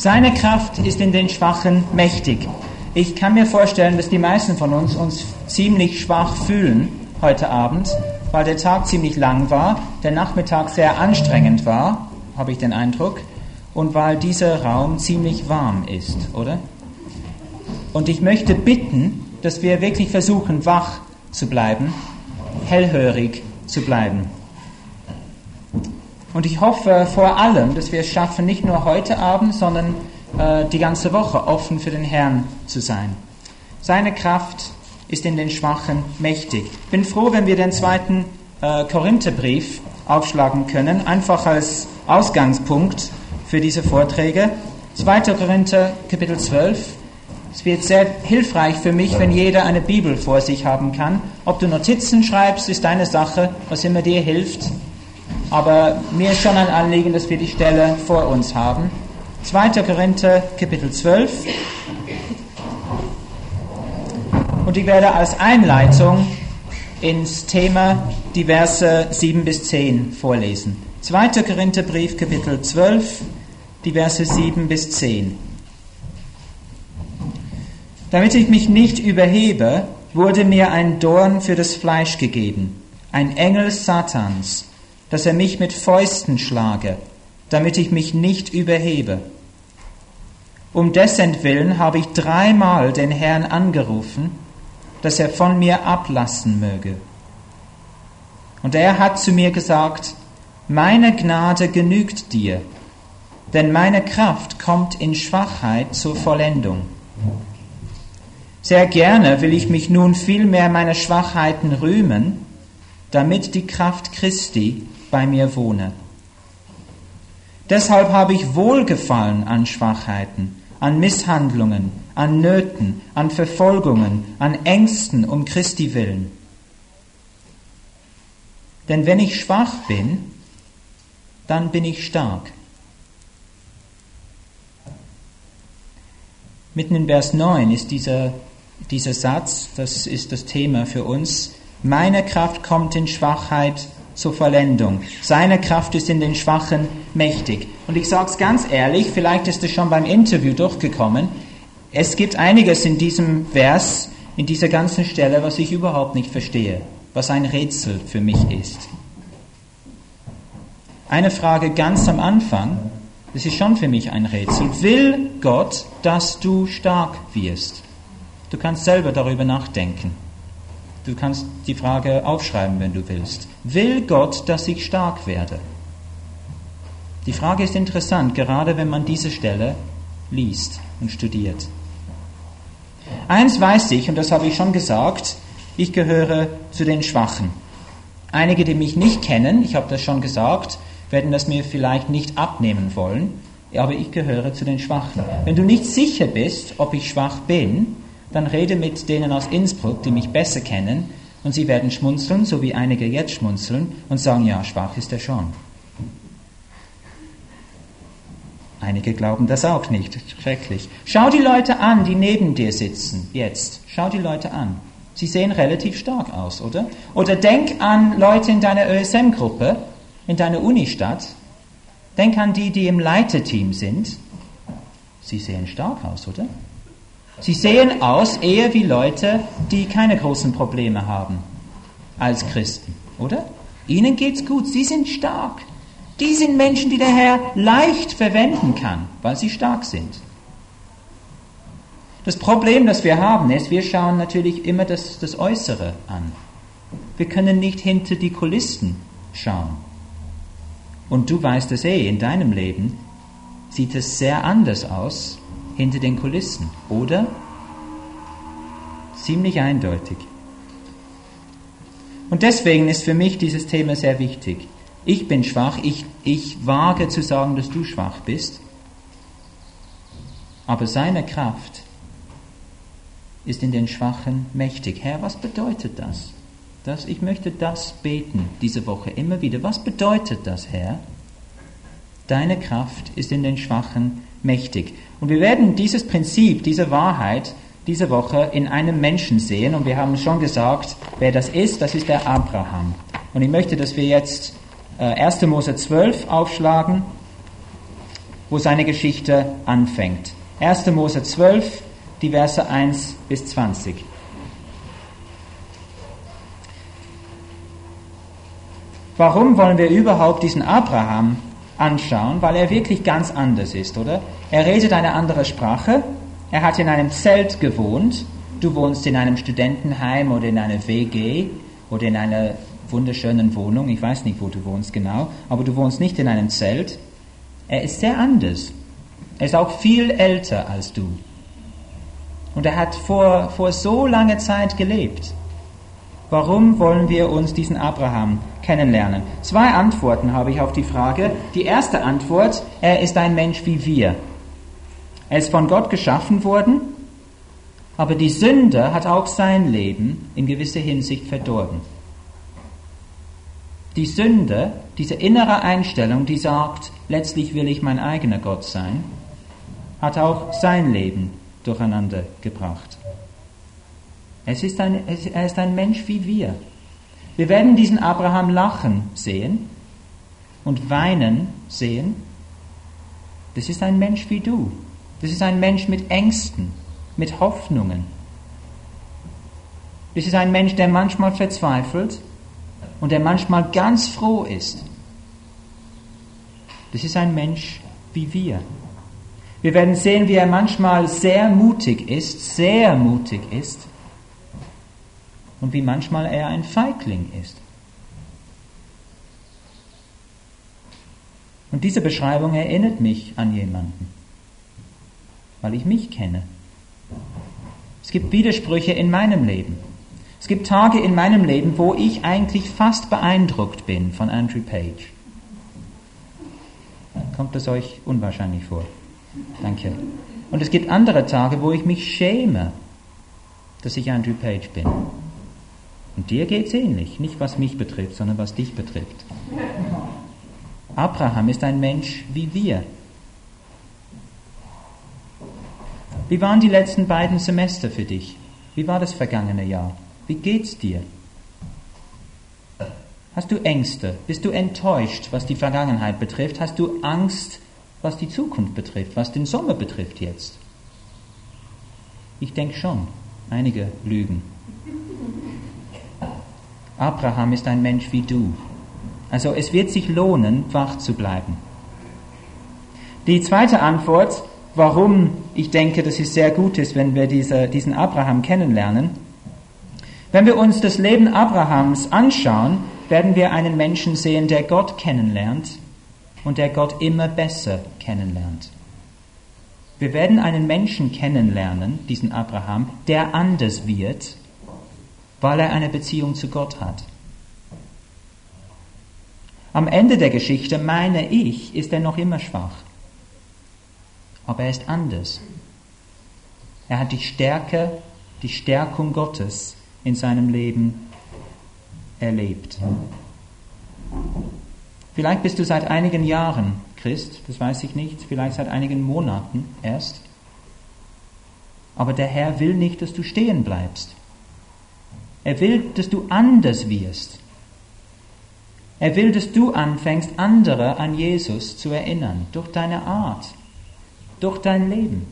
Seine Kraft ist in den Schwachen mächtig. Ich kann mir vorstellen, dass die meisten von uns ziemlich schwach fühlen heute Abend, weil der Tag ziemlich lang war, der Nachmittag sehr anstrengend war, habe ich den Eindruck, und weil dieser Raum ziemlich warm ist, oder? Und ich möchte bitten, dass wir wirklich versuchen, wach zu bleiben, hellhörig zu bleiben. Und ich hoffe vor allem, dass wir es schaffen, nicht nur heute Abend, sondern die ganze Woche offen für den Herrn zu sein. Seine Kraft ist in den Schwachen mächtig. Ich bin froh, wenn wir den 2. Korintherbrief aufschlagen können, einfach als Ausgangspunkt für diese Vorträge. 2. Korinther, Kapitel 12. Es wird sehr hilfreich für mich, wenn jeder eine Bibel vor sich haben kann. Ob du Notizen schreibst, ist deine Sache, was immer dir hilft. Aber mir ist schon ein Anliegen, dass wir die Stelle vor uns haben. 2. Korinther, Kapitel 12. Und ich werde als Einleitung ins Thema die Verse 7 bis 10 vorlesen. 2. Korintherbrief, Kapitel 12, die Verse 7 bis 10. Damit ich mich nicht überhebe, wurde mir ein Dorn für das Fleisch gegeben, ein Engel Satans, dass er mich mit Fäusten schlage, damit ich mich nicht überhebe. Um dessentwillen habe ich 3-mal den Herrn angerufen, dass er von mir ablassen möge. Und er hat zu mir gesagt, meine Gnade genügt dir, denn meine Kraft kommt in Schwachheit zur Vollendung. Sehr gerne will ich mich nun vielmehr meiner Schwachheiten rühmen, damit die Kraft Christi bei mir wohne. Deshalb habe ich Wohlgefallen an Schwachheiten, an Misshandlungen, an Nöten, an Verfolgungen, an Ängsten um Christi willen. Denn wenn ich schwach bin, dann bin ich stark. Mitten in Vers 9 ist dieser Satz, das ist das Thema für uns. Meine Kraft kommt in Schwachheit zur Vollendung. Seine Kraft ist in den Schwachen mächtig. Und ich sage es ganz ehrlich, vielleicht ist es schon beim Interview durchgekommen, es gibt einiges in diesem Vers, in dieser ganzen Stelle, was ich überhaupt nicht verstehe, was ein Rätsel für mich ist. Eine Frage ganz am Anfang, das ist schon für mich ein Rätsel. Will Gott, dass du stark wirst? Du kannst selber darüber nachdenken. Du kannst die Frage aufschreiben, wenn du willst. Will Gott, dass ich stark werde? Die Frage ist interessant, gerade wenn man diese Stelle liest und studiert. Eins weiß ich, und das habe ich schon gesagt, ich gehöre zu den Schwachen. Einige, die mich nicht kennen, ich habe das schon gesagt, werden das mir vielleicht nicht abnehmen wollen, aber ich gehöre zu den Schwachen. Wenn du nicht sicher bist, ob ich schwach bin, dann rede mit denen aus Innsbruck, die mich besser kennen, und sie werden schmunzeln, so wie einige jetzt schmunzeln, und sagen, ja, schwach ist er schon. Einige glauben das auch nicht, schrecklich. Schau die Leute an, die neben dir sitzen, jetzt. Schau die Leute an. Sie sehen relativ stark aus, oder? Oder denk an Leute in deiner ÖSM-Gruppe, in deiner Unistadt. Denk an die, die im Leiterteam sind. Sie sehen stark aus, oder? Sie sehen aus eher wie Leute, die keine großen Probleme haben als Christen, oder? Ihnen geht's gut, sie sind stark. Die sind Menschen, die der Herr leicht verwenden kann, weil sie stark sind. Das Problem, das wir haben, ist, wir schauen natürlich immer das Äußere an. Wir können nicht hinter die Kulissen schauen. Und du weißt es in deinem Leben sieht es sehr anders aus hinter den Kulissen, oder? Ziemlich eindeutig. Und deswegen ist für mich dieses Thema sehr wichtig. Ich bin schwach, ich wage zu sagen, dass du schwach bist, aber seine Kraft ist in den Schwachen mächtig. Herr, was bedeutet das? Ich möchte das beten diese Woche immer wieder. Was bedeutet das, Herr? Deine Kraft ist in den Schwachen mächtig. Und wir werden dieses Prinzip, diese Wahrheit diese Woche in einem Menschen sehen. Und wir haben schon gesagt, wer das ist der Abraham. Und ich möchte, dass wir jetzt 1. Mose 12 aufschlagen. wo seine Geschichte anfängt. 1. Mose 12, die Verse 1 bis 20. Warum wollen wir überhaupt diesen Abraham anschauen? Weil er wirklich ganz anders ist, oder? Er redet eine andere Sprache, er hat in einem Zelt gewohnt, du wohnst in einem Studentenheim oder in einer WG oder in einer wunderschönen Wohnung, ich weiß nicht, wo du wohnst genau, aber du wohnst nicht in einem Zelt. Er ist sehr anders. Er ist auch viel älter als du. Und er hat vor so langer Zeit gelebt. Warum wollen wir uns diesen Abraham kennenlernen? 2 Antworten habe ich auf die Frage. Die erste Antwort, er ist ein Mensch wie wir. Er ist von Gott geschaffen worden, aber die Sünde hat auch sein Leben in gewisser Hinsicht verdorben. Die Sünde, diese innere Einstellung, die sagt, letztlich will ich mein eigener Gott sein, hat auch sein Leben durcheinander gebracht. Er ist ein Mensch wie wir. Wir werden diesen Abraham lachen sehen und weinen sehen. Das ist ein Mensch wie du. Das ist ein Mensch mit Ängsten, mit Hoffnungen. Das ist ein Mensch, der manchmal verzweifelt und der manchmal ganz froh ist. Das ist ein Mensch wie wir. Wir werden sehen, wie er manchmal sehr mutig ist und wie manchmal er ein Feigling ist. Und diese Beschreibung erinnert mich an jemanden, weil ich mich kenne. Es gibt Widersprüche in meinem Leben. Es gibt Tage in meinem Leben, wo ich eigentlich fast beeindruckt bin von Andrew Page. Kommt es euch unwahrscheinlich vor? Danke. Und es gibt andere Tage, wo ich mich schäme, dass ich Andrew Page bin. Und dir geht's ähnlich, nicht was mich betrifft, sondern was dich betrifft. Abraham ist ein Mensch wie wir. Wie waren die letzten beiden Semester für dich? Wie war das vergangene Jahr? Wie geht's dir? Hast du Ängste? Bist du enttäuscht, was die Vergangenheit betrifft? Hast du Angst, was die Zukunft betrifft, was den Sommer betrifft jetzt? Ich denke schon. Einige lügen. Abraham ist ein Mensch wie du. Also es wird sich lohnen, wach zu bleiben. Die zweite Antwort, warum ich denke, dass es sehr gut ist, wenn wir diesen Abraham kennenlernen. Wenn wir uns das Leben Abrahams anschauen, werden wir einen Menschen sehen, der Gott kennenlernt und der Gott immer besser kennenlernt. Wir werden einen Menschen kennenlernen, diesen Abraham, der anders wird, weil er eine Beziehung zu Gott hat. Am Ende der Geschichte, meine ich, ist er noch immer schwach. Aber er ist anders. Er hat die Stärke, die Stärkung Gottes in seinem Leben erlebt. Vielleicht bist du seit einigen Jahren Christ, das weiß ich nicht, vielleicht seit einigen Monaten erst. Aber der Herr will nicht, dass du stehen bleibst. Er will, dass du anders wirst. Er will, dass du anfängst, andere an Jesus zu erinnern, durch deine Art, durch dein Leben.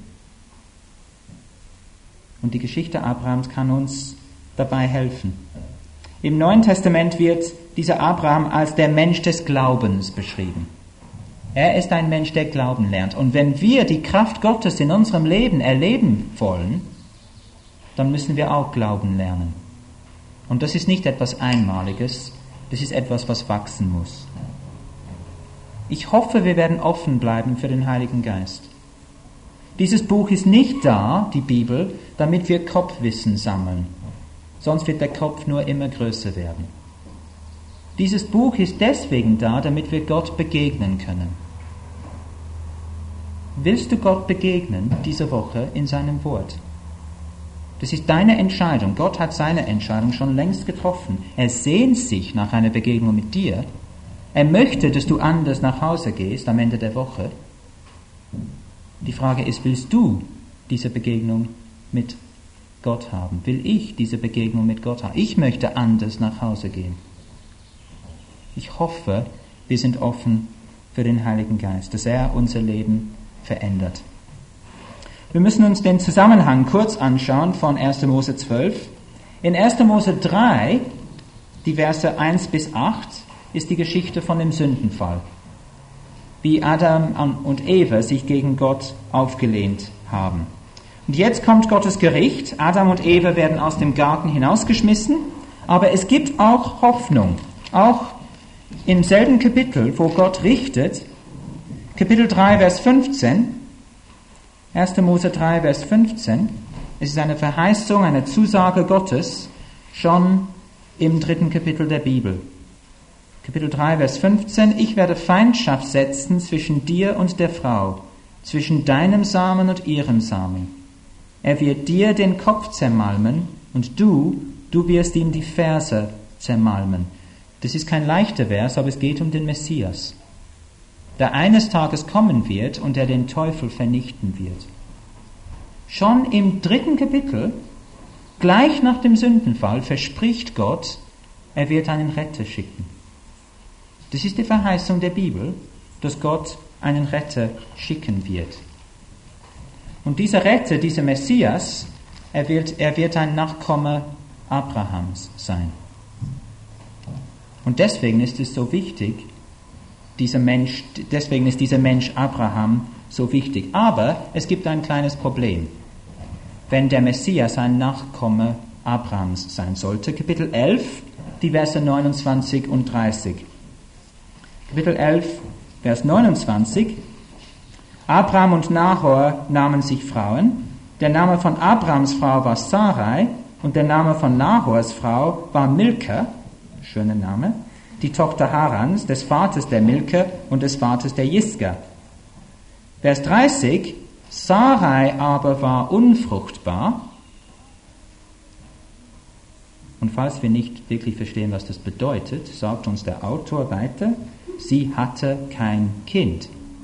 Und die Geschichte Abrahams kann uns dabei helfen. Im Neuen Testament wird dieser Abraham als der Mensch des Glaubens beschrieben. Er ist ein Mensch, der Glauben lernt. Und wenn wir die Kraft Gottes in unserem Leben erleben wollen, dann müssen wir auch Glauben lernen. Und das ist nicht etwas Einmaliges, das ist etwas, was wachsen muss. Ich hoffe, wir werden offen bleiben für den Heiligen Geist. Dieses Buch ist nicht da, die Bibel, damit wir Kopfwissen sammeln. Sonst wird der Kopf nur immer größer werden. Dieses Buch ist deswegen da, damit wir Gott begegnen können. Willst du Gott begegnen diese Woche in seinem Wort? Das ist deine Entscheidung. Gott hat seine Entscheidung schon längst getroffen. Er sehnt sich nach einer Begegnung mit dir. Er möchte, dass du anders nach Hause gehst am Ende der Woche. Die Frage ist, willst du diese Begegnung mit Gott haben? Will ich diese Begegnung mit Gott haben? Ich möchte anders nach Hause gehen. Ich hoffe, wir sind offen für den Heiligen Geist, dass er unser Leben verändert. Wir müssen uns den Zusammenhang kurz anschauen von 1. Mose 12. In 1. Mose 3, die Verse 1 bis 8, ist die Geschichte von dem Sündenfall. Wie Adam und Eva sich gegen Gott aufgelehnt haben. Und jetzt kommt Gottes Gericht. Adam und Eva werden aus dem Garten hinausgeschmissen. Aber es gibt auch Hoffnung. Auch im selben Kapitel, wo Gott richtet, Kapitel 3, Vers 15, 1. Mose 3, Vers 15, es ist eine Verheißung, eine Zusage Gottes, schon im 3. Kapitel der Bibel. Kapitel 3, Vers 15, ich werde Feindschaft setzen zwischen dir und der Frau, zwischen deinem Samen und ihrem Samen. Er wird dir den Kopf zermalmen und du wirst ihm die Ferse zermalmen. Das ist kein leichter Vers, aber es geht um den Messias, der eines Tages kommen wird und der den Teufel vernichten wird. Schon im 3. Kapitel, gleich nach dem Sündenfall, verspricht Gott, er wird einen Retter schicken. Das ist die Verheißung der Bibel, dass Gott einen Retter schicken wird. Und dieser Retter, dieser Messias, er wird ein Nachkomme Abrahams sein. Und deswegen ist es so wichtig, deswegen ist dieser Mensch Abraham so wichtig. Aber es gibt ein kleines Problem, wenn der Messias ein Nachkomme Abrahams sein sollte. Kapitel 11, die Verse 29 und 30. Kapitel 11, Vers 29. Abraham und Nahor nahmen sich Frauen. Der Name von Abrahams Frau war Sarai und der Name von Nahors Frau war Milka, schöner Name, die Tochter Harans, des Vaters der Milka und des Vaters der Jiska. Vers 30. Sarai aber war unfruchtbar. Und falls wir nicht wirklich verstehen, was das bedeutet, sagt uns der Autor weiter, sie hatte kein Kind.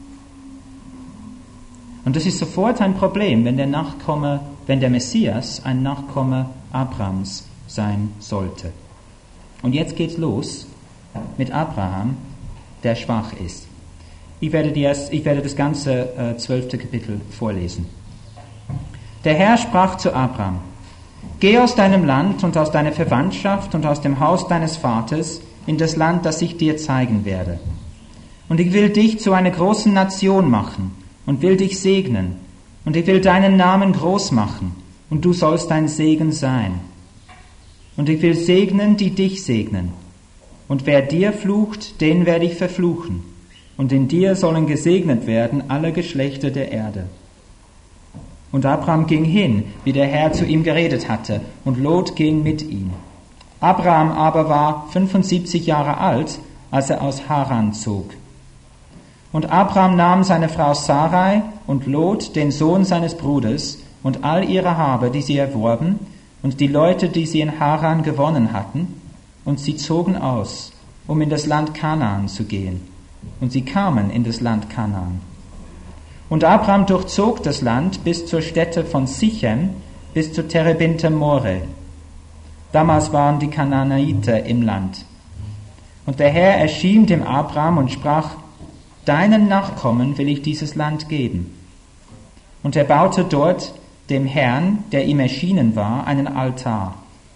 Und das ist sofort ein Problem, wenn der Messias ein Nachkomme Abrahams sein sollte. Und jetzt geht's los mit Abraham, der schwach ist. Ich werde das ganze 12. Kapitel vorlesen. Der Herr sprach zu Abraham: Geh aus deinem Land und aus deiner Verwandtschaft und aus dem Haus deines Vaters in das Land, das ich dir zeigen werde. Und ich will dich zu einer großen Nation machen und will dich segnen. Und ich will deinen Namen groß machen und du sollst ein Segen sein. Und ich will segnen, die dich segnen. Und wer dir flucht, den werde ich verfluchen. Und in dir sollen gesegnet werden alle Geschlechter der Erde. Und Abraham ging hin, wie der Herr zu ihm geredet hatte, und Lot ging mit ihm. Abraham aber war 75 Jahre alt, als er aus Haran zog. Und Abraham nahm seine Frau Sarai und Lot, den Sohn seines Bruders, und all ihre Habe, die sie erworben, und die Leute, die sie in Haran gewonnen hatten, und sie zogen aus, um in das Land Kanaan zu gehen. Und sie kamen in das Land Kanaan. Und Abraham durchzog das Land bis zur Stätte von Sichem, bis zu Terebinte More. Damals waren die Kanaaniter im Land. Und der Herr erschien dem Abraham und sprach: Deinen Nachkommen will ich dieses Land geben. Und er baute dort dem Herrn, der ihm erschienen war, einen Altar.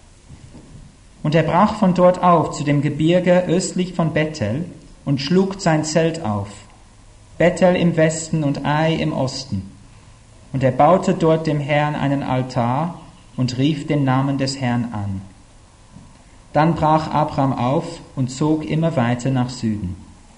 Und er brach von dort auf zu dem Gebirge östlich von Bethel und schlug sein Zelt auf. Bethel im Westen und Ai im Osten. Und er baute dort dem Herrn einen Altar und rief den Namen des Herrn an. Dann brach Abraham auf und zog immer weiter nach Süden.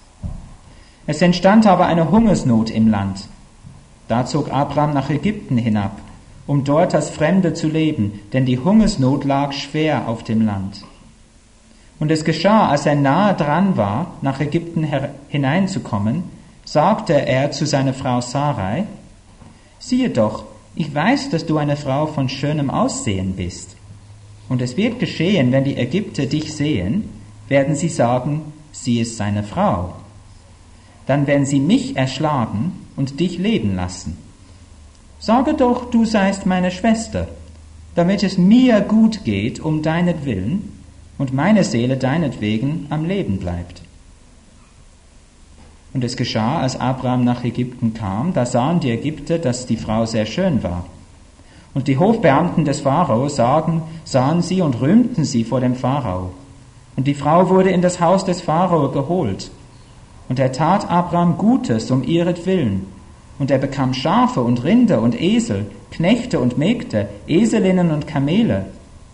Es entstand aber eine Hungersnot im Land. Da zog Abraham nach Ägypten hinab, um dort als Fremder zu leben, denn die Hungersnot lag schwer auf dem Land. Und es geschah, als er nahe dran war, nach Ägypten hineinzukommen, sagte er zu seiner Frau Sarai: Siehe doch, ich weiß, dass du eine Frau von schönem Aussehen bist. Und es wird geschehen, wenn die Ägypter dich sehen, werden sie sagen, sie ist seine Frau. Dann werden sie mich erschlagen und dich leben lassen. Sage doch, du seist meine Schwester, damit es mir gut geht um deinetwillen und meine Seele deinetwegen am Leben bleibt. Und es geschah, als Abraham nach Ägypten kam, da sahen die Ägypter, dass die Frau sehr schön war. Und die Hofbeamten des Pharao sahen sie und rühmten sie vor dem Pharao. Und die Frau wurde in das Haus des Pharao geholt. Und er tat Abraham Gutes um ihretwillen. Und er bekam Schafe und Rinder und Esel, Knechte und Mägde, Eselinnen und Kamele.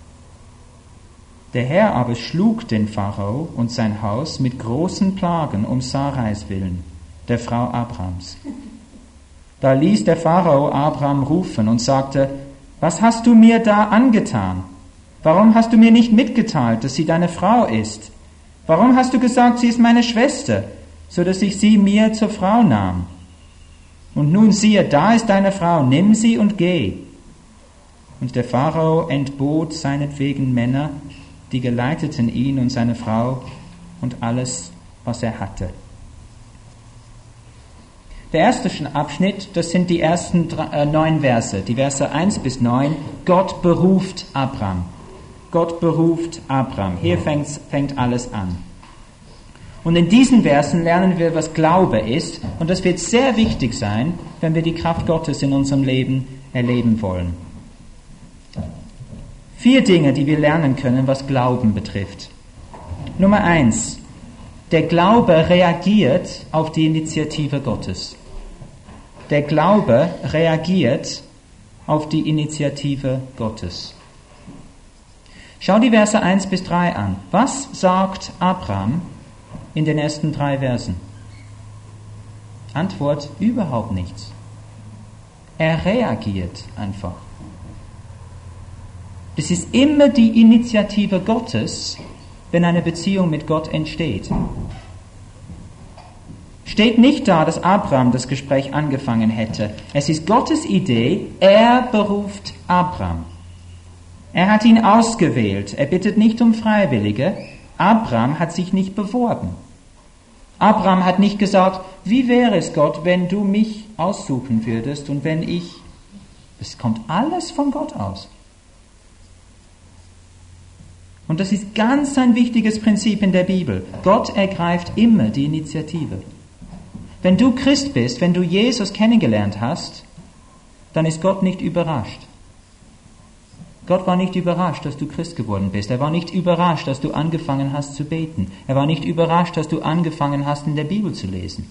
Der Herr aber schlug den Pharao und sein Haus mit großen Plagen um Sarais willen, der Frau Abrahams. Da ließ der Pharao Abraham rufen und sagte, was hast du mir da angetan? Warum hast du mir nicht mitgeteilt, dass sie deine Frau ist? Warum hast du gesagt, sie ist meine Schwester, so dass ich sie mir zur Frau nahm? Und nun siehe, da ist deine Frau, nimm sie und geh. Und der Pharao entbot seinetwegen Männer, die geleiteten ihn und seine Frau und alles, was er hatte. Der erste Abschnitt, das sind die ersten 9 Verse, die Verse 1 bis 9. Gott beruft Abraham. Gott beruft Abraham. Hier fängt alles an. Und in diesen Versen lernen wir, was Glaube ist. Und das wird sehr wichtig sein, wenn wir die Kraft Gottes in unserem Leben erleben wollen. 4 Dinge, die wir lernen können, was Glauben betrifft. Nummer 1. Der Glaube reagiert auf die Initiative Gottes. Der Glaube reagiert auf die Initiative Gottes. Schau die Verse 1 bis 3 an. Was sagt Abraham in den ersten 3 Versen? Antwort: überhaupt nichts. Er reagiert einfach. Es ist immer die Initiative Gottes, wenn eine Beziehung mit Gott entsteht. Steht nicht da, dass Abraham das Gespräch angefangen hätte. Es ist Gottes Idee, er beruft Abraham. Er hat ihn ausgewählt. Er bittet nicht um Freiwillige. Abraham hat sich nicht beworben. Abraham hat nicht gesagt, wie wäre es, Gott, wenn du mich aussuchen würdest und wenn ich... Es kommt alles von Gott aus. Und das ist ganz ein wichtiges Prinzip in der Bibel. Gott ergreift immer die Initiative. Wenn du Christ bist, wenn du Jesus kennengelernt hast, dann ist Gott nicht überrascht. Gott war nicht überrascht, dass du Christ geworden bist. Er war nicht überrascht, dass du angefangen hast zu beten. Er war nicht überrascht, dass du angefangen hast, in der Bibel zu lesen.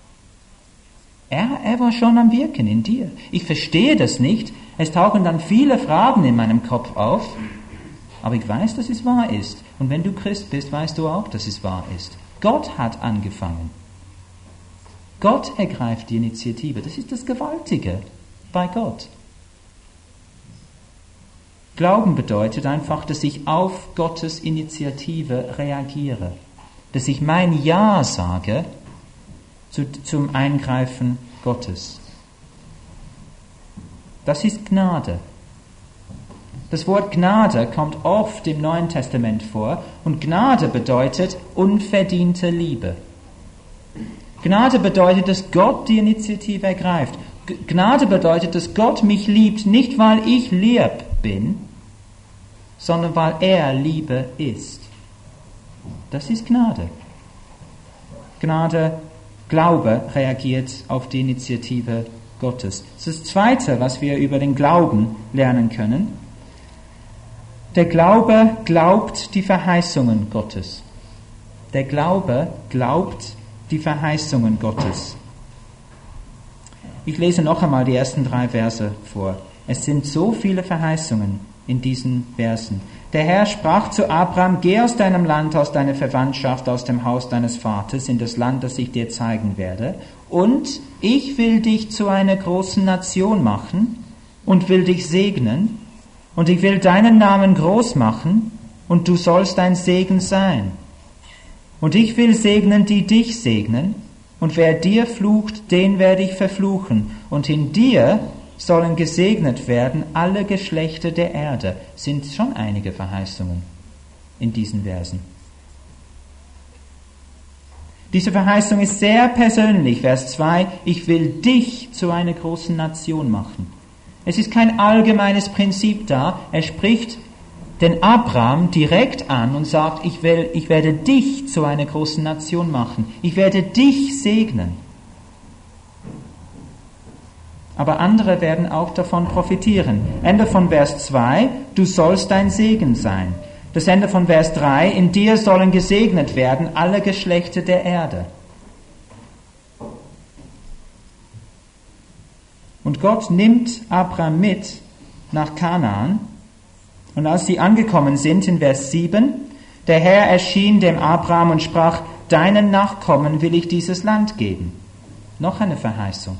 Er war schon am Wirken in dir. Ich verstehe das nicht. Es tauchen dann viele Fragen in meinem Kopf auf. Aber ich weiß, dass es wahr ist. Und wenn du Christ bist, weißt du auch, dass es wahr ist. Gott hat angefangen. Gott ergreift die Initiative. Das ist das Gewaltige bei Gott. Glauben bedeutet einfach, dass ich auf Gottes Initiative reagiere. Dass ich mein Ja sage zum Eingreifen Gottes. Das ist Gnade. Das Wort Gnade kommt oft im Neuen Testament vor und Gnade bedeutet unverdiente Liebe. Gnade bedeutet, dass Gott die Initiative ergreift. Gnade bedeutet, dass Gott mich liebt, nicht weil ich lieb bin, sondern weil er Liebe ist. Das ist Gnade. Glaube reagiert auf die Initiative Gottes. Das ist das Zweite, was wir über den Glauben lernen können. Der Glaube glaubt die Verheißungen Gottes. Der Glaube glaubt die Verheißungen Gottes. Ich lese noch einmal die ersten 3 Verse vor. Es sind so viele Verheißungen in diesen Versen. Der Herr sprach zu Abraham, geh aus deinem Land, aus deiner Verwandtschaft, aus dem Haus deines Vaters, in das Land, das ich dir zeigen werde. Und ich will dich zu einer großen Nation machen und will dich segnen. Und ich will deinen Namen groß machen und du sollst ein Segen sein. Und ich will segnen, die dich segnen. Und wer dir flucht, den werde ich verfluchen. Und in dir sollen gesegnet werden alle Geschlechter der Erde. Sind schon einige Verheißungen in diesen Versen. Diese Verheißung ist sehr persönlich. Vers 2, ich will dich zu einer großen Nation machen. Es ist kein allgemeines Prinzip da. Er spricht den Abraham direkt an und sagt, ich werde dich zu einer großen Nation machen. Ich werde dich segnen. Aber andere werden auch davon profitieren. Ende von Vers 2, du sollst ein Segen sein. Das Ende von Vers 3, in dir sollen gesegnet werden alle Geschlechter der Erde. Und Gott nimmt Abraham mit nach Kanaan. Und als sie angekommen sind in Vers 7, der Herr erschien dem Abraham und sprach, deinen Nachkommen will ich dieses Land geben. Noch eine Verheißung.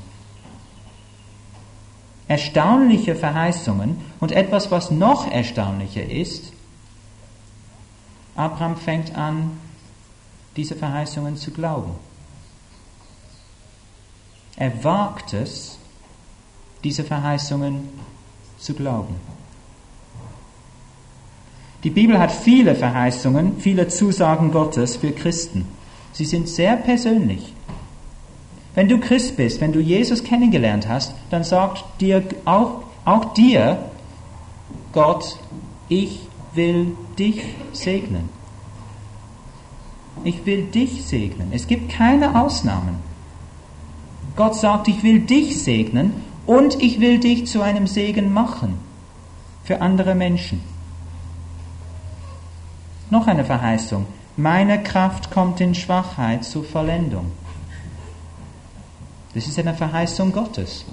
Erstaunliche Verheißungen und etwas, was noch erstaunlicher ist, Abraham fängt an, diese Verheißungen zu glauben. Er wagt es, diese Verheißungen zu glauben. Die Bibel hat viele Verheißungen, viele Zusagen Gottes für Christen. Sie sind sehr persönlich. Wenn du Christ bist, wenn du Jesus kennengelernt hast, dann sagt dir auch dir Gott, ich will dich segnen. Ich will dich segnen. Es gibt keine Ausnahmen. Gott sagt, ich will dich segnen und ich will dich zu einem Segen machen für andere Menschen. Noch eine Verheißung. Meine Kraft kommt in Schwachheit zur Vollendung. Das ist eine Verheißung Gottes.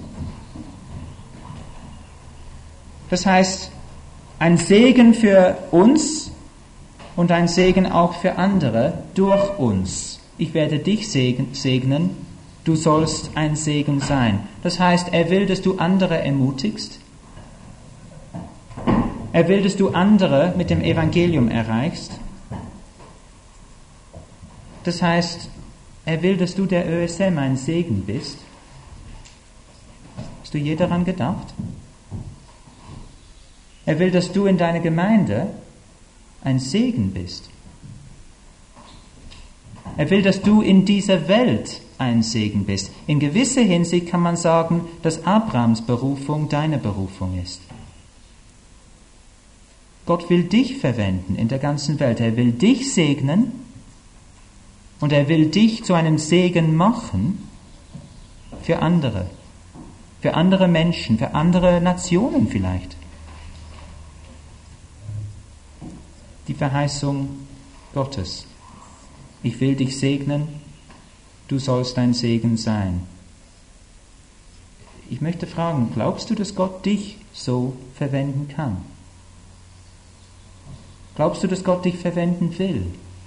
Das heißt, ein Segen für uns und ein Segen auch für andere durch uns. Ich werde dich segnen, du sollst ein Segen sein. Das heißt, er will, dass du andere ermutigst. Er will, dass du andere mit dem Evangelium erreichst. Das heißt, er will, dass du der ÖSM ein Segen bist. Hast du je daran gedacht? Er will, dass du in deiner Gemeinde ein Segen bist. Er will, dass du in dieser Welt ein Segen bist. In gewisser Hinsicht kann man sagen, dass Abrahams Berufung deine Berufung ist. Gott will dich verwenden in der ganzen Welt. Er will dich segnen und er will dich zu einem Segen machen für andere Menschen, für andere Nationen vielleicht. Die Verheißung Gottes. Ich will dich segnen, du sollst ein Segen sein. Ich möchte fragen, glaubst du, dass Gott dich so verwenden kann? Glaubst du, dass Gott dich verwenden will?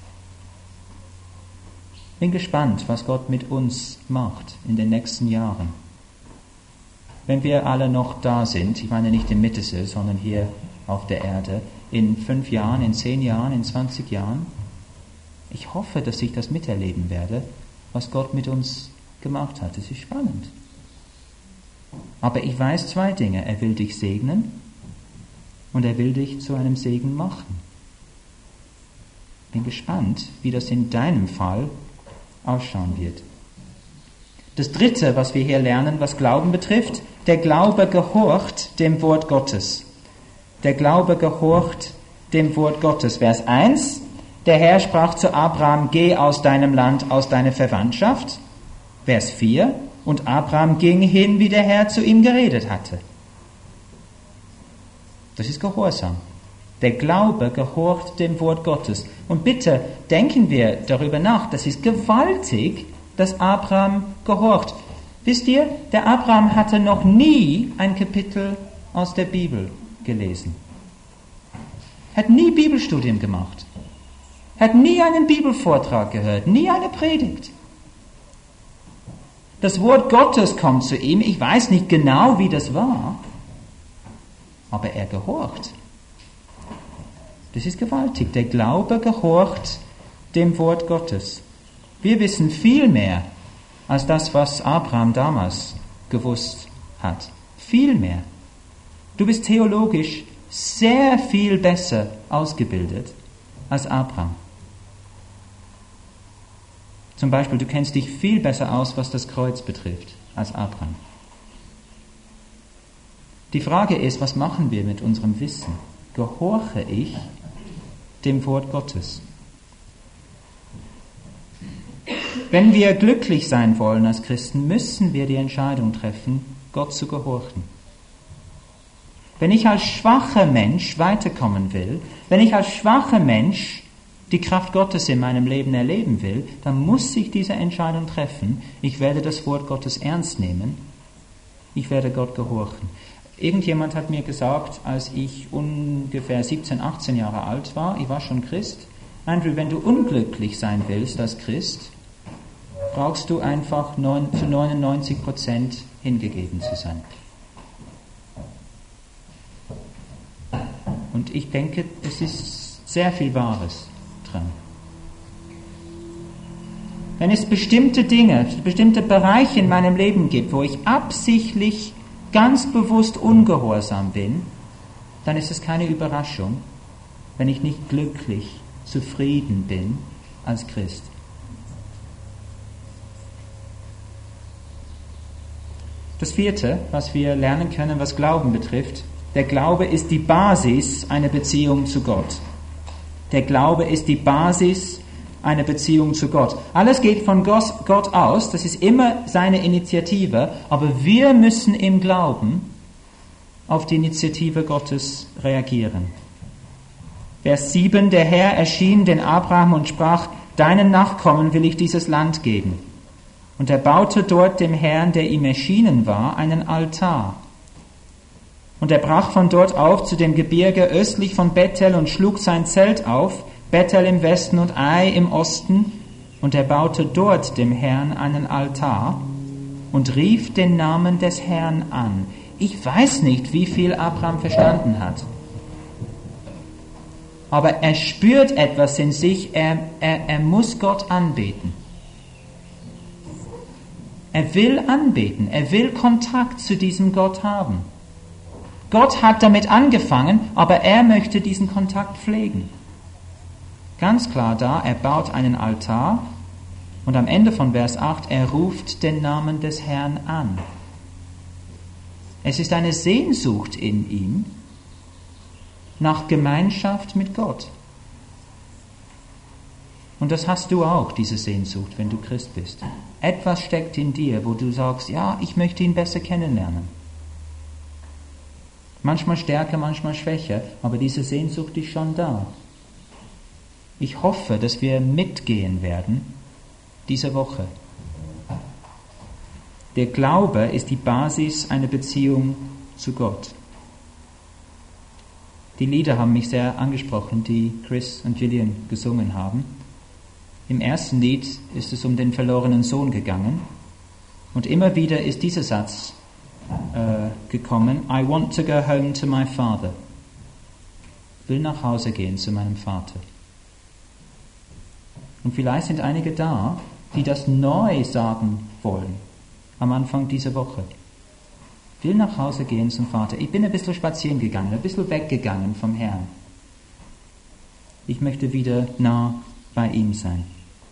Bin gespannt, was Gott mit uns macht in den nächsten Jahren. Wenn wir alle noch da sind, ich meine nicht im Mittelmeer, sondern hier auf der Erde, in 5 Jahren, in 10 Jahren, in 20 Jahren, ich hoffe, dass ich das miterleben werde, was Gott mit uns gemacht hat. Es ist spannend. Aber ich weiß 2 Dinge. Er will dich segnen und er will dich zu einem Segen machen. Bin gespannt, wie das in deinem Fall ausschauen wird. Das Dritte, was wir hier lernen, was Glauben betrifft, der Glaube gehorcht dem Wort Gottes. Der Glaube gehorcht dem Wort Gottes. Vers 1, der Herr sprach zu Abraham, geh aus deinem Land, aus deiner Verwandtschaft. Vers 4, und Abraham ging hin, wie der Herr zu ihm geredet hatte. Das ist Gehorsam. Der Glaube gehorcht dem Wort Gottes. Und bitte denken wir darüber nach, das ist gewaltig, dass Abraham gehorcht. Wisst ihr, der Abraham hatte noch nie ein Kapitel aus der Bibel gelesen. Hat nie Bibelstudien gemacht. Hat nie einen Bibelvortrag gehört, nie eine Predigt. Das Wort Gottes kommt zu ihm, ich weiß nicht genau, wie das war, aber er gehorcht. Das ist gewaltig. Der Glaube gehorcht dem Wort Gottes. Wir wissen viel mehr als das, was Abraham damals gewusst hat. Viel mehr. Du bist theologisch sehr viel besser ausgebildet als Abraham. Zum Beispiel, du kennst dich viel besser aus, was das Kreuz betrifft, als Abraham. Die Frage ist, was machen wir mit unserem Wissen? gehorche ich dem Wort Gottes. Wenn wir glücklich sein wollen als Christen, müssen wir die Entscheidung treffen, Gott zu gehorchen. Wenn ich als schwacher Mensch weiterkommen will, wenn ich als schwacher Mensch die Kraft Gottes in meinem Leben erleben will, dann muss ich diese Entscheidung treffen. Ich werde das Wort Gottes ernst nehmen. Ich werde Gott gehorchen. Irgendjemand hat mir gesagt, als ich ungefähr 17, 18 Jahre alt war, ich war schon Christ, Andrew, wenn du unglücklich sein willst als Christ, brauchst du einfach zu 99% hingegeben zu sein. Und ich denke, es ist sehr viel Wahres dran. Wenn es bestimmte Dinge, bestimmte Bereiche in meinem Leben gibt, wo ich absichtlich ganz bewusst ungehorsam bin, dann ist es keine Überraschung, wenn ich nicht glücklich, zufrieden bin als Christ. Das vierte, was wir lernen können, was Glauben betrifft, der Glaube ist die Basis einer Beziehung zu Gott. Der Glaube ist die Basis einer Beziehung zu Gott. Alles geht von Gott aus, das ist immer seine Initiative, aber wir müssen im Glauben auf die Initiative Gottes reagieren. Vers 7, der Herr erschien den Abraham und sprach, deinen Nachkommen will ich dieses Land geben. Und er baute dort dem Herrn, der ihm erschienen war, einen Altar. Und er brach von dort auf zu dem Gebirge östlich von Bethel und schlug sein Zelt auf, Bethel im Westen und Ai im Osten. Und er baute dort dem Herrn einen Altar und rief den Namen des Herrn an. Ich weiß nicht, wie viel Abraham verstanden hat. Aber er spürt etwas in sich, er muss Gott anbeten. Er will anbeten, er will Kontakt zu diesem Gott haben. Gott hat damit angefangen, aber er möchte diesen Kontakt pflegen. Ganz klar da, er baut einen Altar und am Ende von Vers 8, er ruft den Namen des Herrn an. Es ist eine Sehnsucht in ihm nach Gemeinschaft mit Gott. Und das hast du auch, diese Sehnsucht, wenn du Christ bist. Etwas steckt in dir, wo du sagst, ja, ich möchte ihn besser kennenlernen. Manchmal stärker, manchmal schwächer, aber diese Sehnsucht ist schon da. Ich hoffe, dass wir mitgehen werden diese Woche. Der Glaube ist die Basis einer Beziehung zu Gott. Die Lieder haben mich sehr angesprochen, die Chris und Gillian gesungen haben. Im ersten Lied ist es um den verlorenen Sohn gegangen und immer wieder ist dieser Satz gekommen, I want to go home to my father. Ich will nach Hause gehen zu meinem Vater. Und vielleicht sind einige da, die das neu sagen wollen, am Anfang dieser Woche. Ich will nach Hause gehen zum Vater. Ich bin ein bisschen spazieren gegangen, ein bisschen weggegangen vom Herrn. Ich möchte wieder nah bei ihm sein.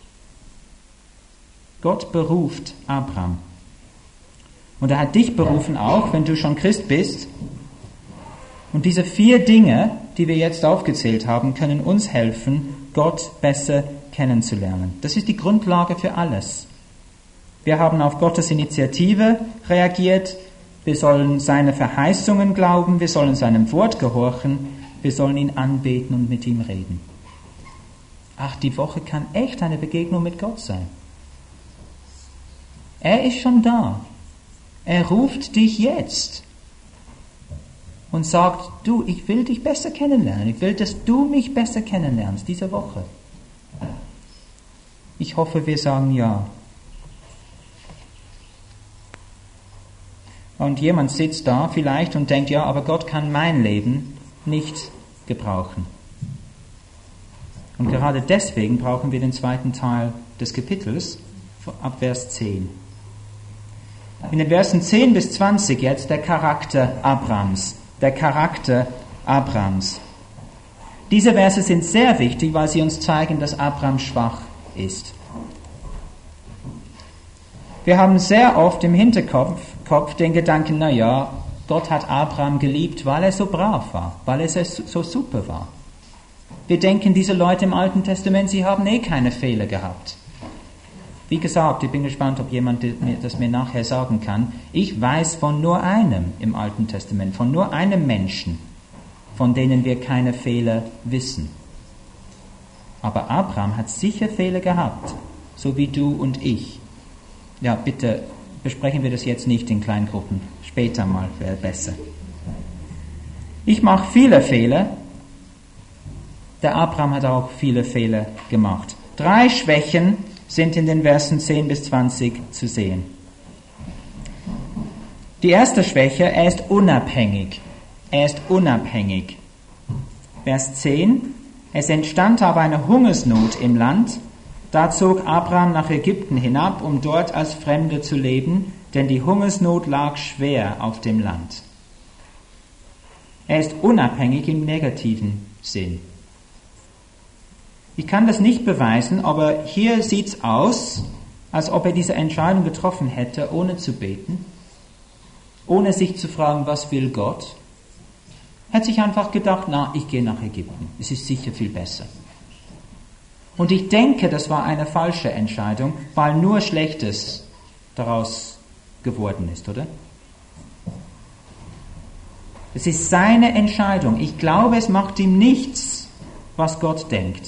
Gott beruft Abraham. Und er hat dich berufen auch, wenn du schon Christ bist. Und diese 4 Dinge, die wir jetzt aufgezählt haben, können uns helfen, Gott besser kennenzulernen. Das ist die Grundlage für alles. Wir haben auf Gottes Initiative reagiert. Wir sollen seine Verheißungen glauben. Wir sollen seinem Wort gehorchen. Wir sollen ihn anbeten und mit ihm reden. Ach, die Woche kann echt eine Begegnung mit Gott sein. Er ist schon da. Er ruft dich jetzt und sagt, du, ich will dich besser kennenlernen. Ich will, dass du mich besser kennenlernst diese Woche. Ich hoffe, wir sagen ja. Und jemand sitzt da vielleicht und denkt, ja, aber Gott kann mein Leben nicht gebrauchen. Und gerade deswegen brauchen wir den zweiten Teil des Kapitels ab Vers 10. In den Versen 10 bis 20 jetzt der Charakter Abrahams. Der Charakter Abrahams. Diese Verse sind sehr wichtig, weil sie uns zeigen, dass Abraham schwach ist. Wir haben sehr oft im Hinterkopf den Gedanken, Gott hat Abraham geliebt, weil er so brav war, weil er so super war. Wir denken, diese Leute im Alten Testament, sie haben keine Fehler gehabt. Wie gesagt, ich bin gespannt, ob jemand das mir nachher sagen kann. Ich weiß von nur einem im Alten Testament, von nur einem Menschen, von denen wir keine Fehler wissen. Aber Abraham hat sicher Fehler gehabt, so wie du und ich. Ja, bitte besprechen wir das jetzt nicht in Kleingruppen. Später mal wäre besser. Ich mache viele Fehler. Der Abraham hat auch viele Fehler gemacht. 3 Schwächen sind in den Versen 10 bis 20 zu sehen. Die erste Schwäche, er ist unabhängig. Er ist unabhängig. Vers 10, es entstand aber eine Hungersnot im Land. Da zog Abraham nach Ägypten hinab, um dort als Fremder zu leben, denn die Hungersnot lag schwer auf dem Land. Er ist unabhängig im negativen Sinn. Ich kann das nicht beweisen, aber hier sieht's aus, als ob er diese Entscheidung getroffen hätte, ohne zu beten, ohne sich zu fragen, was will Gott. Er hat sich einfach gedacht, ich gehe nach Ägypten, es ist sicher viel besser. Und ich denke, das war eine falsche Entscheidung, weil nur Schlechtes daraus geworden ist, oder? Es ist seine Entscheidung. Ich glaube, es macht ihm nichts, was Gott denkt.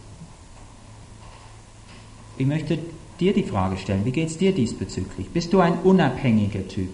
Ich möchte dir die Frage stellen, wie geht es dir diesbezüglich? Bist du ein unabhängiger Typ?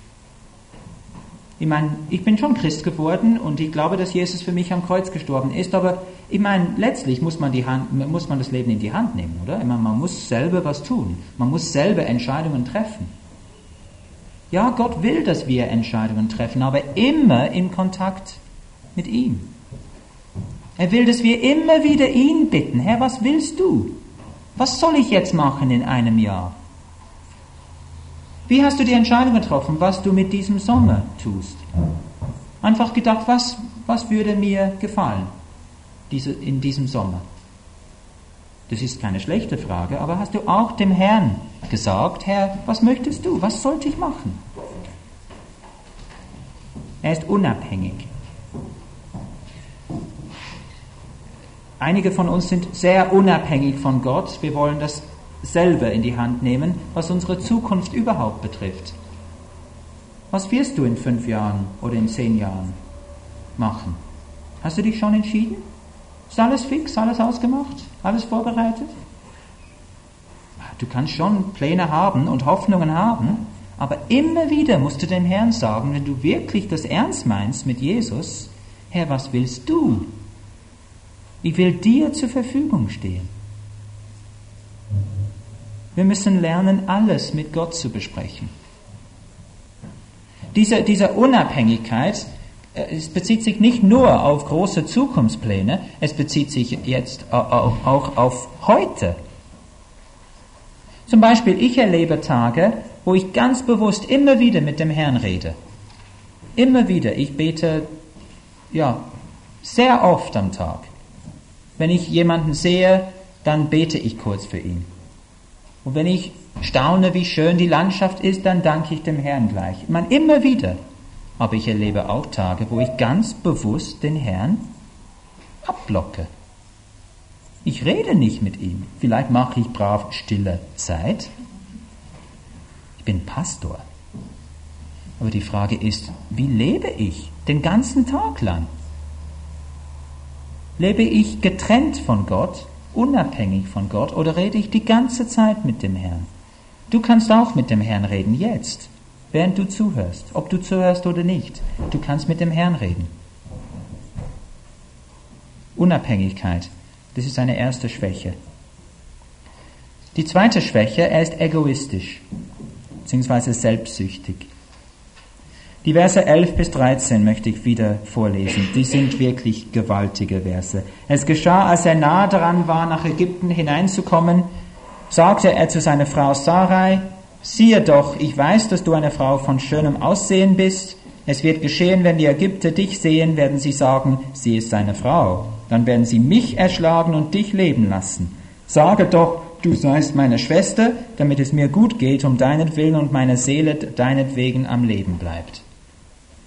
Ich meine, ich bin schon Christ geworden und ich glaube, dass Jesus für mich am Kreuz gestorben ist, aber ich meine, letztlich muss man das Leben in die Hand nehmen, oder? Ich meine, man muss selber was tun. Man muss selber Entscheidungen treffen. Ja, Gott will, dass wir Entscheidungen treffen, aber immer im Kontakt mit ihm. Er will, dass wir immer wieder ihn bitten. Herr, was willst du? Was soll ich jetzt machen in einem Jahr? Wie hast du die Entscheidung getroffen, was du mit diesem Sommer tust? Einfach gedacht, was würde mir gefallen in diesem Sommer? Das ist keine schlechte Frage, aber hast du auch dem Herrn gesagt, Herr, was möchtest du? Was sollte ich machen? Er ist unabhängig. Einige von uns sind sehr unabhängig von Gott. Wir wollen das selber in die Hand nehmen, was unsere Zukunft überhaupt betrifft. Was wirst du in 5 Jahren oder in 10 Jahren machen? Hast du dich schon entschieden? Ist alles fix, alles ausgemacht, alles vorbereitet? Du kannst schon Pläne haben und Hoffnungen haben, aber immer wieder musst du dem Herrn sagen, wenn du wirklich das ernst meinst mit Jesus, Herr, was willst du? Ich will dir zur Verfügung stehen. Wir müssen lernen, alles mit Gott zu besprechen. Diese Unabhängigkeit, es bezieht sich nicht nur auf große Zukunftspläne, es bezieht sich jetzt auch auf heute. Zum Beispiel, ich erlebe Tage, wo ich ganz bewusst immer wieder mit dem Herrn rede. Immer wieder. Ich bete, sehr oft am Tag. Wenn ich jemanden sehe, dann bete ich kurz für ihn. Und wenn ich staune, wie schön die Landschaft ist, dann danke ich dem Herrn gleich. Ich meine, immer wieder. Aber ich erlebe auch Tage, wo ich ganz bewusst den Herrn abblocke. Ich rede nicht mit ihm. Vielleicht mache ich brav stille Zeit. Ich bin Pastor. Aber die Frage ist, wie lebe ich den ganzen Tag lang? Lebe ich getrennt von Gott, unabhängig von Gott, oder rede ich die ganze Zeit mit dem Herrn? Du kannst auch mit dem Herrn reden, jetzt, während du zuhörst, ob du zuhörst oder nicht. Du kannst mit dem Herrn reden. Unabhängigkeit, das ist eine erste Schwäche. Die zweite Schwäche, er ist egoistisch, beziehungsweise selbstsüchtig. Die Verse 11 bis 13 möchte ich wieder vorlesen. Die sind wirklich gewaltige Verse. Es geschah, als er nahe daran war, nach Ägypten hineinzukommen, sagte er zu seiner Frau Sarai, siehe doch, ich weiß, dass du eine Frau von schönem Aussehen bist. Es wird geschehen, wenn die Ägypter dich sehen, werden sie sagen, sie ist seine Frau. Dann werden sie mich erschlagen und dich leben lassen. Sage doch, du seist meine Schwester, damit es mir gut geht, um deinetwillen und meine Seele deinetwegen am Leben bleibt.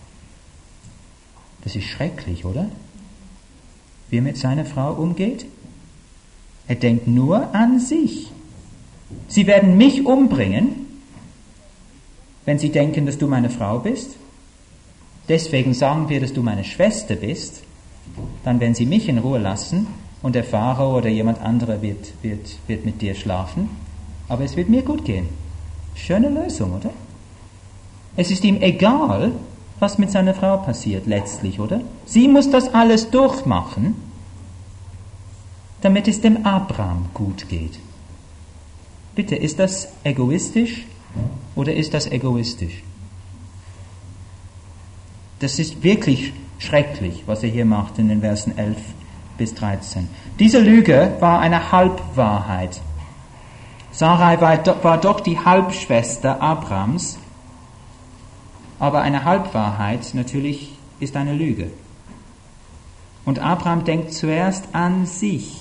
Das ist schrecklich, oder? Wie er mit seiner Frau umgeht? Er denkt nur an sich. Sie werden mich umbringen, wenn sie denken, dass du meine Frau bist. Deswegen sagen wir, dass du meine Schwester bist. Dann werden sie mich in Ruhe lassen und der Pharao oder jemand anderer wird mit dir schlafen. Aber es wird mir gut gehen. Schöne Lösung, oder? Es ist ihm egal, was mit seiner Frau passiert letztlich, oder? Sie muss das alles durchmachen, damit es dem Abraham gut geht. Bitte, ist das egoistisch oder ist das egoistisch? Das ist wirklich schrecklich, was er hier macht in den Versen 11 bis 13. Diese Lüge war eine Halbwahrheit. Sarai war doch die Halbschwester Abrahams, aber eine Halbwahrheit natürlich ist eine Lüge. Und Abraham denkt zuerst an sich.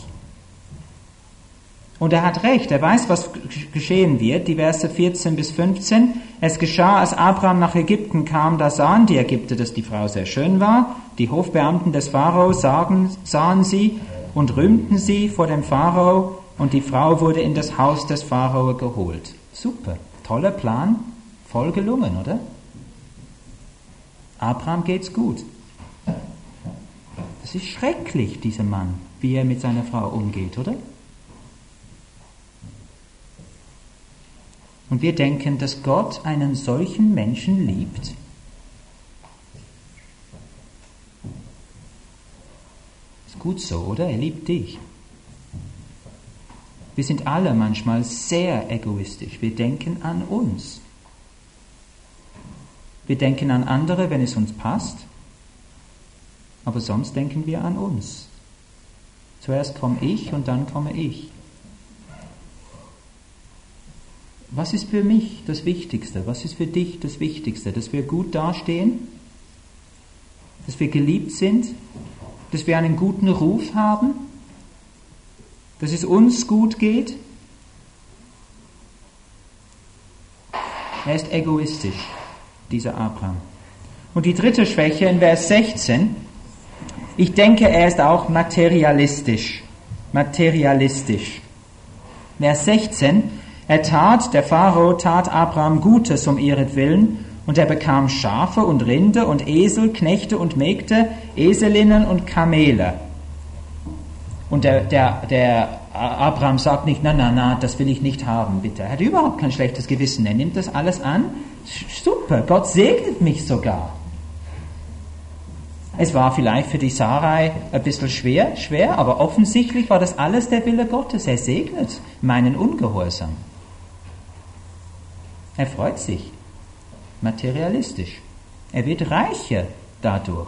Und er hat recht, er weiß, was geschehen wird. Die Verse 14 bis 15. Es geschah, als Abraham nach Ägypten kam, da sahen die Ägypter, dass die Frau sehr schön war. Die Hofbeamten des Pharao sahen sie und rühmten sie vor dem Pharao, und die Frau wurde in das Haus des Pharao geholt. Super, toller Plan, voll gelungen, oder? Abraham geht's gut. Das ist schrecklich, dieser Mann, wie er mit seiner Frau umgeht, oder? Und wir denken, dass Gott einen solchen Menschen liebt. Ist gut so, oder? Er liebt dich. Wir sind alle manchmal sehr egoistisch. Wir denken an uns. Wir denken an andere, wenn es uns passt. Aber sonst denken wir an uns. Zuerst komme ich und dann komme ich. Was ist für mich das Wichtigste? Was ist für dich das Wichtigste? Dass wir gut dastehen? Dass wir geliebt sind? Dass wir einen guten Ruf haben? Dass es uns gut geht? Er ist egoistisch, dieser Abraham. Und die dritte Schwäche in Vers 16, ich denke, er ist auch materialistisch. Materialistisch. Vers 16, der Pharao tat Abraham Gutes um ihretwillen, und er bekam Schafe und Rinder und Esel, Knechte und Mägde, Eselinnen und Kamele. Und der Abraham sagt nicht, na, das will ich nicht haben, bitte. Er hat überhaupt kein schlechtes Gewissen, er nimmt das alles an. Super, Gott segnet mich sogar. Es war vielleicht für die Sarai ein bisschen schwer, aber offensichtlich war das alles der Wille Gottes. Er segnet meinen Ungehorsam. Er freut sich, materialistisch. Er wird reicher dadurch.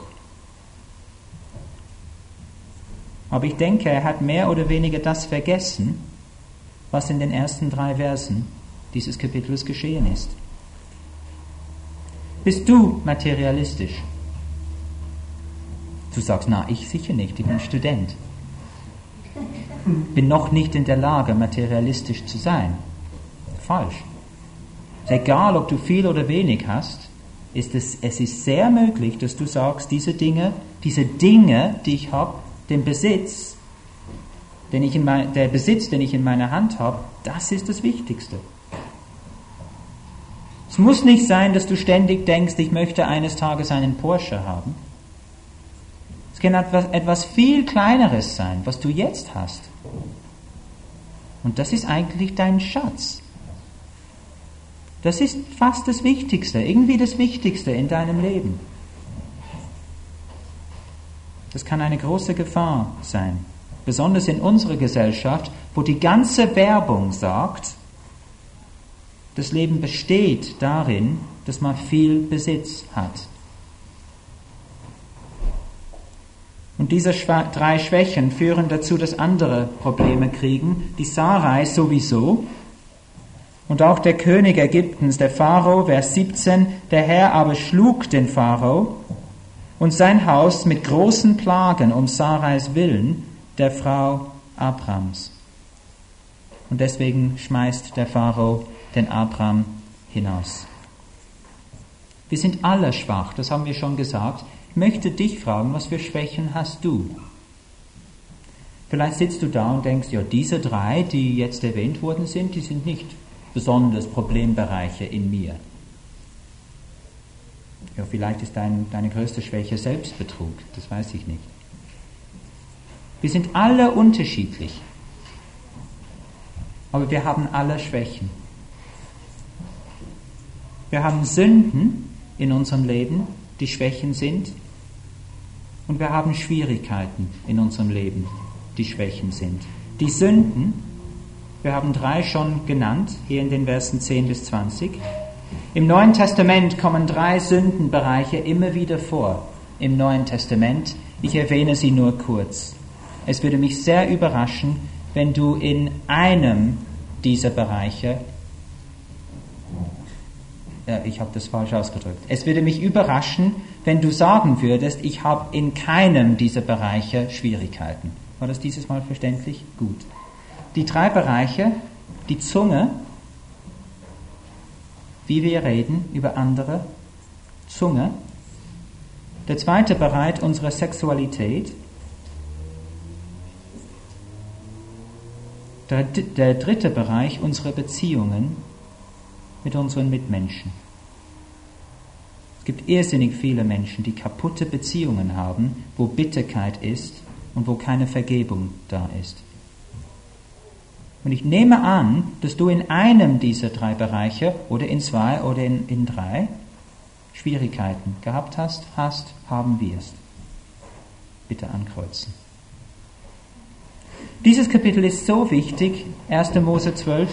Aber ich denke, er hat mehr oder weniger das vergessen, was in den ersten 3 Versen dieses Kapitels geschehen ist. Bist du materialistisch? Du sagst, na, ich sicher nicht, ich bin Student. Bin noch nicht in der Lage, materialistisch zu sein. Falsch. Egal, ob du viel oder wenig hast, es ist sehr möglich, dass du sagst, diese Dinge, die ich habe, der Besitz, den ich in meiner Hand habe, das ist das Wichtigste. Es muss nicht sein, dass du ständig denkst, ich möchte eines Tages einen Porsche haben. Es kann etwas viel Kleineres sein, was du jetzt hast. Und das ist eigentlich dein Schatz. Das ist fast das Wichtigste, irgendwie das Wichtigste in deinem Leben. Das kann eine große Gefahr sein, besonders in unserer Gesellschaft, wo die ganze Werbung sagt, das Leben besteht darin, dass man viel Besitz hat. Und diese 3 Schwächen führen dazu, dass andere Probleme kriegen. Die Sarai sowieso. Und auch der König Ägyptens, der Pharao, Vers 17, der Herr aber schlug den Pharao und sein Haus mit großen Plagen um Sarais Willen, der Frau Abrams. Und deswegen schmeißt der Pharao den Abraham hinaus. Wir sind alle schwach, das haben wir schon gesagt. Ich möchte dich fragen, was für Schwächen hast du? Vielleicht sitzt du da und denkst, ja, diese 3, die jetzt erwähnt worden sind, die sind nicht besonders Problembereiche in mir. Ja, vielleicht ist deine größte Schwäche Selbstbetrug, das weiß ich nicht. Wir sind alle unterschiedlich, aber wir haben alle Schwächen. Wir haben Sünden in unserem Leben, die Schwächen sind, und wir haben Schwierigkeiten in unserem Leben, die Schwächen sind. Die Sünden, wir haben 3 schon genannt, hier in den Versen 10 bis 20. Im Neuen Testament kommen 3 Sündenbereiche immer wieder vor. Im Neuen Testament, ich erwähne sie nur kurz. Es würde mich sehr überraschen, wenn du in einem dieser Bereiche, ich habe das falsch ausgedrückt, es würde mich überraschen, wenn du sagen würdest, ich habe in keinem dieser Bereiche Schwierigkeiten. War das dieses Mal verständlich? Gut. Die 3 Bereiche, die Zunge, wie wir reden über andere, Zunge. Der zweite Bereich, unsere Sexualität. Der dritte Bereich, unsere Beziehungen mit unseren Mitmenschen. Es gibt irrsinnig viele Menschen, die kaputte Beziehungen haben, wo Bitterkeit ist und wo keine Vergebung da ist. Und ich nehme an, dass du in einem dieser 3 Bereiche oder in 2 oder in 3 Schwierigkeiten gehabt hast, haben wirst. Bitte ankreuzen. Dieses Kapitel ist so wichtig, 1. Mose 12.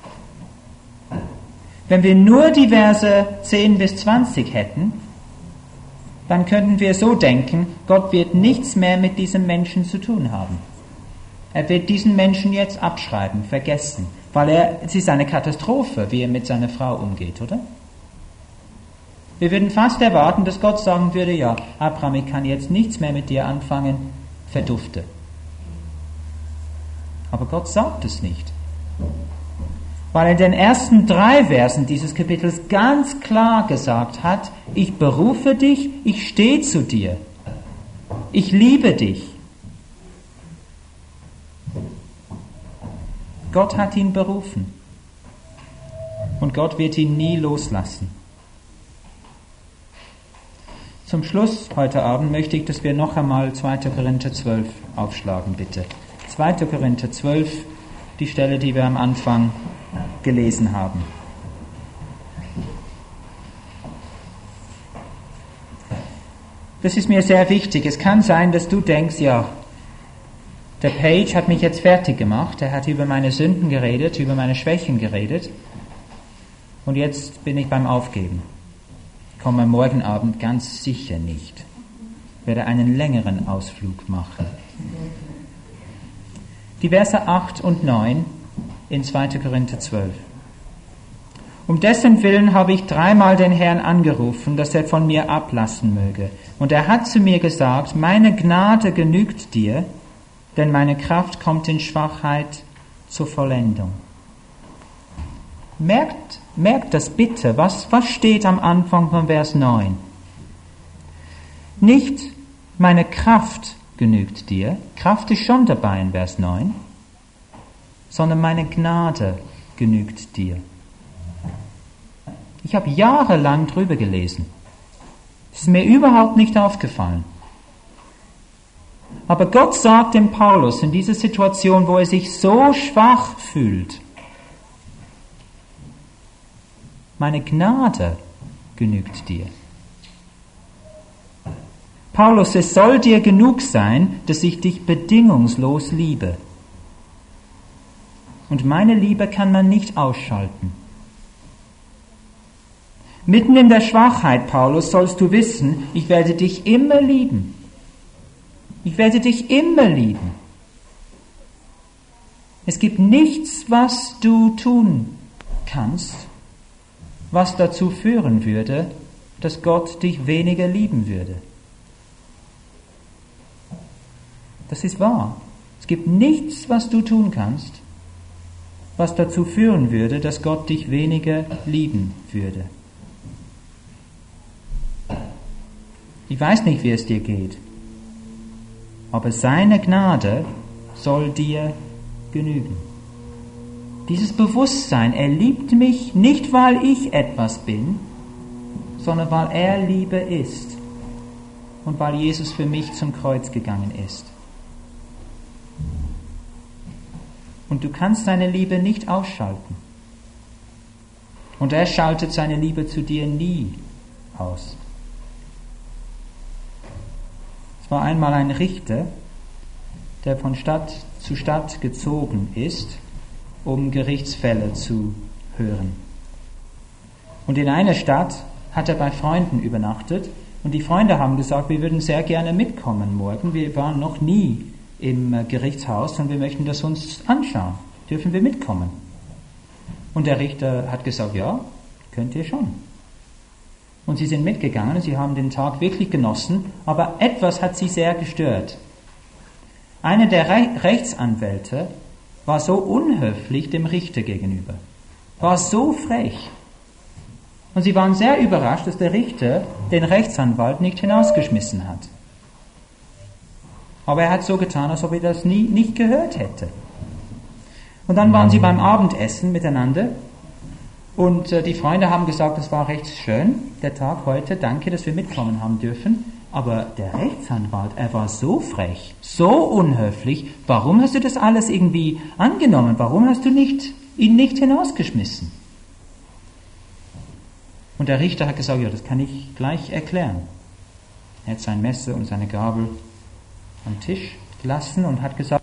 Wenn wir nur die Verse 10 bis 20 hätten, dann könnten wir so denken, Gott wird nichts mehr mit diesem Menschen zu tun haben. Er wird diesen Menschen jetzt abschreiben, vergessen, weil es ist eine Katastrophe, wie er mit seiner Frau umgeht, oder? Wir würden fast erwarten, dass Gott sagen würde, ja, Abraham, ich kann jetzt nichts mehr mit dir anfangen, verdufte. Aber Gott sagt es nicht. Weil er in den ersten 3 Versen dieses Kapitels ganz klar gesagt hat, ich berufe dich, ich stehe zu dir, ich liebe dich. Gott hat ihn berufen und Gott wird ihn nie loslassen. Zum Schluss heute Abend möchte ich, dass wir noch einmal 2. Korinther 12 aufschlagen, bitte. 2. Korinther 12, die Stelle, die wir am Anfang gelesen haben. Das ist mir sehr wichtig. Es kann sein, dass du denkst, ja, der Page hat mich jetzt fertig gemacht, er hat über meine Sünden geredet, über meine Schwächen geredet und jetzt bin ich beim Aufgeben. Ich komme morgen Abend ganz sicher nicht. Ich werde einen längeren Ausflug machen. Die Verse 8 und 9 in 2. Korinther 12. Um dessen Willen habe ich 3-mal den Herrn angerufen, dass er von mir ablassen möge. Und er hat zu mir gesagt, meine Gnade genügt dir, denn meine Kraft kommt in Schwachheit zur Vollendung. Merkt das bitte, was steht am Anfang von Vers 9? Nicht meine Kraft genügt dir, Kraft ist schon dabei in Vers 9, sondern meine Gnade genügt dir. Ich habe jahrelang drüber gelesen. Es ist mir überhaupt nicht aufgefallen. Aber Gott sagt dem Paulus in dieser Situation, wo er sich so schwach fühlt, meine Gnade genügt dir. Paulus, es soll dir genug sein, dass ich dich bedingungslos liebe. Und meine Liebe kann man nicht ausschalten. Mitten in der Schwachheit, Paulus, sollst du wissen, ich werde dich immer lieben. Ich werde dich immer lieben. Es gibt nichts, was du tun kannst, was dazu führen würde, dass Gott dich weniger lieben würde. Das ist wahr. Es gibt nichts, was du tun kannst, was dazu führen würde, dass Gott dich weniger lieben würde. Ich weiß nicht, wie es dir geht, aber seine Gnade soll dir genügen. Dieses Bewusstsein, er liebt mich nicht, weil ich etwas bin, sondern weil er Liebe ist und weil Jesus für mich zum Kreuz gegangen ist. Und du kannst seine Liebe nicht ausschalten. Und er schaltet seine Liebe zu dir nie aus. Es war einmal ein Richter, der von Stadt zu Stadt gezogen ist, um Gerichtsfälle zu hören. Und in einer Stadt hat er bei Freunden übernachtet und die Freunde haben gesagt, wir würden sehr gerne mitkommen morgen. Wir waren noch nie im Gerichtshaus und wir möchten das uns anschauen. Dürfen wir mitkommen? Und der Richter hat gesagt, ja, könnt ihr schon. Und sie sind mitgegangen und sie haben den Tag wirklich genossen, aber etwas hat sie sehr gestört. Einer der Rechtsanwälte war so unhöflich dem Richter gegenüber, war so frech. Und sie waren sehr überrascht, dass der Richter den Rechtsanwalt nicht hinausgeschmissen hat. Aber er hat so getan, als ob er das nicht gehört hätte. Und dann waren sie beim Abendessen miteinander und die Freunde haben gesagt, das war recht schön, der Tag heute, danke, dass wir mitkommen haben dürfen. Aber der Rechtsanwalt, er war so frech, so unhöflich, warum hast du das alles irgendwie angenommen? Warum hast du ihn nicht hinausgeschmissen? Und der Richter hat gesagt, ja, das kann ich gleich erklären. Er hat sein Messer und seine Gabel am Tisch gelassen und hat gesagt,